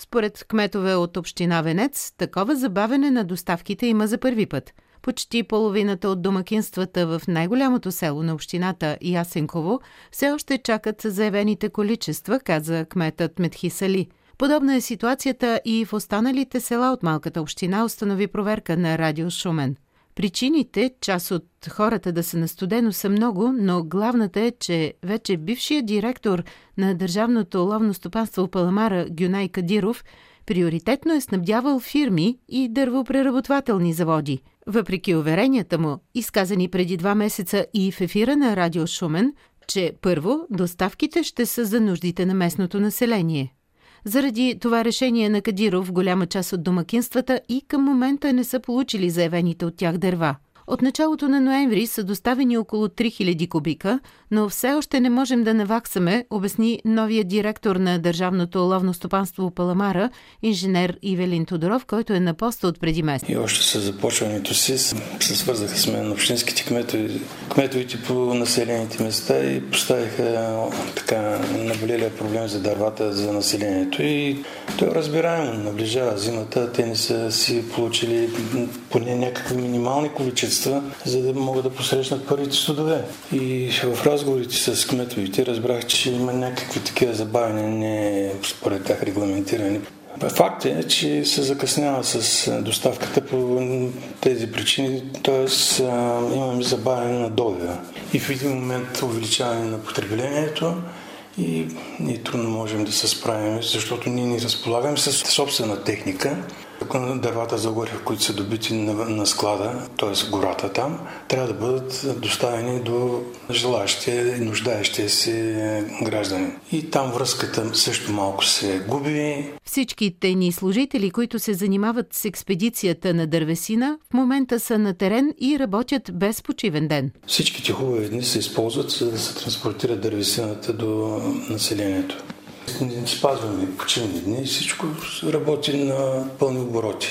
Според кметове от община Венец, такова забавене на доставките има за първи път. Почти половината от домакинствата в най-голямото село на общината Ясенково все още чакат заявените количества, каза кметът Метхи Сали. Подобна е ситуацията и в останалите села от малката община, установи проверка на Радио Шумен. Причините, част от хората да са на студено, са много, но главната е, че вече бившият директор на Държавното ловно стопанство Паламара Гюнай Кадиров приоритетно е снабдявал фирми и дървопреработвателни заводи. Въпреки уверенията му, изказани преди 2 месеца и в ефира на Радио Шумен, че първо доставките ще са за нуждите на местното население. Заради това решение на Кадиров, голяма част от домакинствата и към момента не са получили заявените от тях дърва. От началото на ноември са доставени около 3000 кубика, но все още не можем да наваксаме, обясни новият директор на Държавното ловно стопанство Паламара, инженер Ивелин Тодоров, който е на поста от преди месец. И още с започването си се свързаха с мен общинските кметовите по населените места и поставиха така наболелия проблем за дървата за населението. И то е разбираемо, наближава зимата, те не са си получили поне някакви минимални количества, за да могат да посрещнат първите студове. И в разговорите с кметовите разбрах, че има някакви такива забавяния, не според тях регламентирани. Факт е, че се закъснява с доставката по тези причини, т.е. имаме забавяне на добива. И в един момент увеличаване на потреблението и ние трудно можем да се справим, защото ние не разполагаме с собствена техника. Дървата за горив, които са добити на склада, т.е. гората там, трябва да бъдат доставени до желаящия и нуждаещия се граждани. И там връзката също малко се губи. Всичките ни служители, които се занимават с експедицията на дървесина, в момента са на терен и работят без почивен ден. Всичките хубави дни се използват, за да се транспортира дървесината до населението. Не спазваме почивни дни, всичко работи на пълни обороти.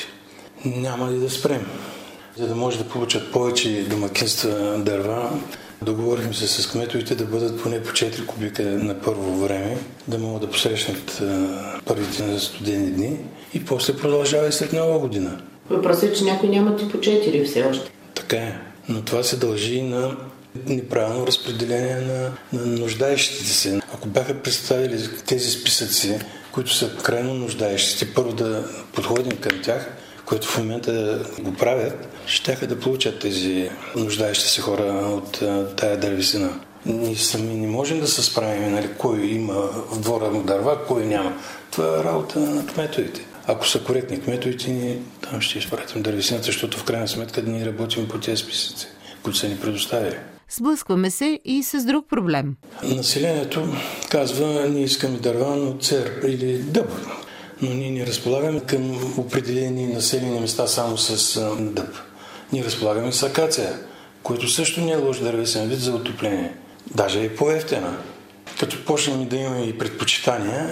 Няма ли да спрем. За да може да получат повече домакинства дърва, договорихме се с кметовете да бъдат поне по 4 кубика на първо време, да могат да посрещнат първите студени дни и после продължава и след нова година. Въпросът е, че някои нямат и по 4 все още. Така е, но това се дължи на неправилно разпределение на нуждаещите се. Ако бяха представили тези списъци, които са крайно нуждаещите, първо да подходим към тях, което в момента го правят, щяха да получат тези нуждаещи се хора от тая дървесина. Ние сами не можем да се справим, нали, кой има в двора му дърва, кой няма. Това е работа на кметовете. Ако са коректни кметовете, ние там ще изпратим дървесината, защото в крайна сметка ние работим по тези списъци, които са ни предоставили. Сблъскваме се и с друг проблем. Населението казва, ние искаме дърва, но цер или дъб. Но ние не разполагаме към определени населени места само с дъб. Ние разполагаме с акация, което също не е лош дървесен вид за отопление. Даже е по-евтена. Като почнем да имаме и предпочитания,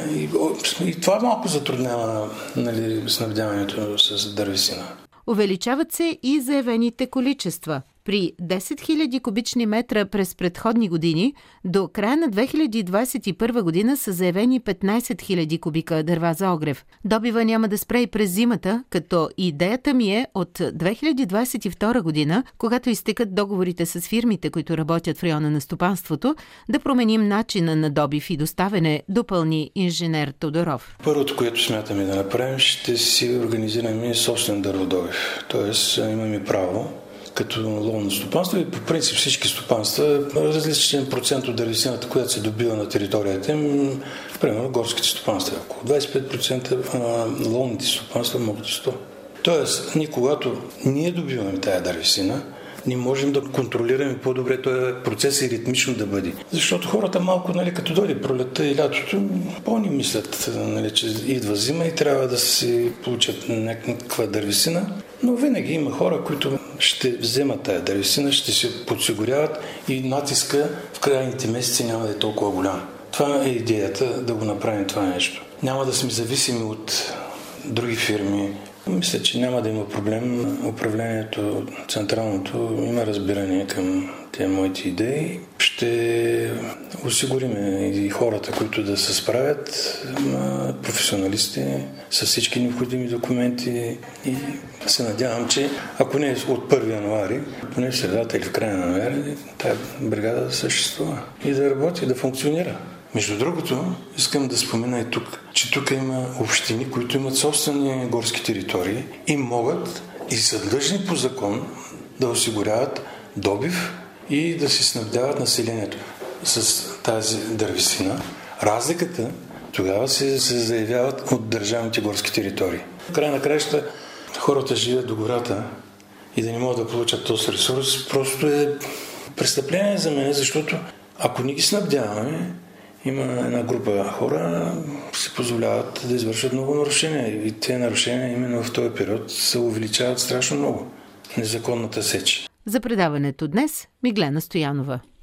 и това малко затруднява, нали, снабдяването с дървесина. Увеличават се и заявените количества. При 10 000 кубични метра през предходни години, до края на 2021 година са заявени 15 000 кубика дърва за огрев. Добива няма да спре и през зимата, като идеята ми е от 2022 година, когато изтекат договорите с фирмите, които работят в района на стопанството, да променим начина на добив и доставяне, допълни инженер Тодоров. Първото, което смятаме да направим, ще си организираме собствен дърводобив. Тоест имаме право като ловно стопанство и по принцип всички стопанства, различен процент от дървесината, която се добива на територията им, примерно горските стопанства. Около 25% ловните стопанства могат да 100%. Тоест, когато ние добиваме тая дървесина, ние можем да контролираме по-добре този процес и ритмично да бъде. Защото хората малко, нали, като дойде пролетта и лятото, по-не мислят, нали, че идва зима и трябва да си получат някаква дървесина. Но винаги има хора, които ще вземат тая дървесина, ще се подсигуряват и натиска в крайните месеци няма да е толкова голям. Това е идеята да го направим това нещо. Няма да сме зависими от други фирми, Мисля, че няма да има проблем. Управлението, централното, има разбиране към тези моите идеи. Ще осигурим и хората, които да се справят, професионалисти, с всички необходими документи и се надявам, че ако не от 1 януари, поне в средата или в края на януари, тази бригада да съществува и да работи, да функционира. Между другото, искам да спомена и тук, че тук има общини, които имат собствени горски територии и могат и са длъжни по закон да осигуряват добив и да си снабдяват населението с тази дървесина. Разликата тогава се заявяват от държавните горски територии. В края на краища хората живеят до гората и да не могат да получат този ресурс просто е престъпление за мен, защото ако не ги снабдяваме, има една група хора, се позволяват да извършват много нарушения и тези нарушения именно в този период се увеличават страшно много. Незаконната сеч. За предаването днес Миглена Стоянова.